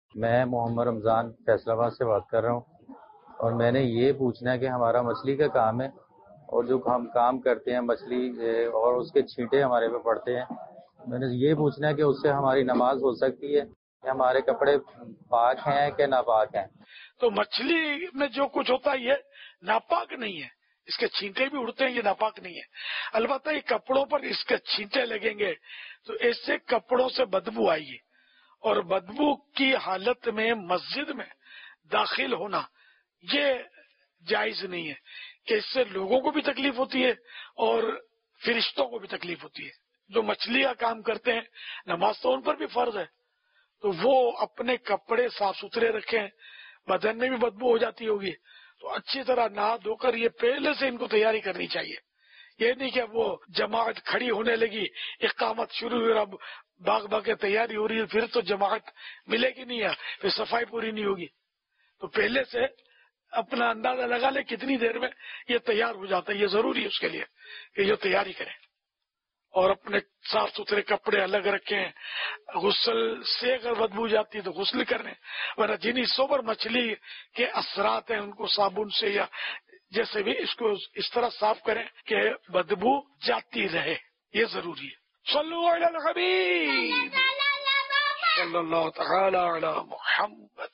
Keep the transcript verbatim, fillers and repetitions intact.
میں محمد رمضان فیصل آباد سے بات کر رہا ہوں، اور میں نے یہ پوچھنا ہے کہ ہمارا مچھلی کا کام ہے، اور جو ہم کام کرتے ہیں مچھلی اور اس کے چھینٹے ہمارے پہ پڑتے ہیں، میں نے یہ پوچھنا ہے کہ اس سے ہماری نماز ہو سکتی ہے کہ ہمارے کپڑے پاک ہیں کہ ناپاک ہیں؟ تو مچھلی میں جو کچھ ہوتا ہے یہ ناپاک نہیں ہے، اس کے چھینٹے بھی اڑتے ہیں، یہ ناپاک نہیں ہے۔ البتہ یہ کپڑوں پر اس کے چھینٹے لگیں گے تو اس سے کپڑوں سے بدبو آئے گی، اور بدبو کی حالت میں مسجد میں داخل ہونا یہ جائز نہیں ہے، کہ اس سے لوگوں کو بھی تکلیف ہوتی ہے اور فرشتوں کو بھی تکلیف ہوتی ہے۔ جو مچھلی کا کام کرتے ہیں نماز تو ان پر بھی فرض ہے، تو وہ اپنے کپڑے صاف ستھرے رکھیں، بدن میں بھی بدبو ہو جاتی ہوگی تو اچھی طرح نہا دھو کر یہ پہلے سے ان کو تیاری کرنی چاہیے۔ یہ نہیں کہ وہ جماعت کھڑی ہونے لگی، اقامت شروع ہوئی، اب باغ باغ کی تیاری ہو رہی ہے، پھر تو جماعت ملے گی نہیں ہے، پھر صفائی پوری نہیں ہوگی۔ تو پہلے سے اپنا اندازہ لگا لے کتنی دیر میں یہ تیار ہو جاتا ہے، یہ ضروری ہے اس کے لیے کہ یہ تیاری کریں، اور اپنے صاف ستھرے کپڑے الگ رکھیں۔ غسل سے اگر بدبو جاتی ہے تو غسل کریں، ورنہ جن حصوں پر مچھلی کے اثرات ہیں ان کو صابن سے یا جیسے بھی اس کو اس طرح صاف کریں کہ بدبو جاتی رہے، یہ ضروری ہے۔ صلو علی الحبیب صلی اللہ تعالی علی محمد۔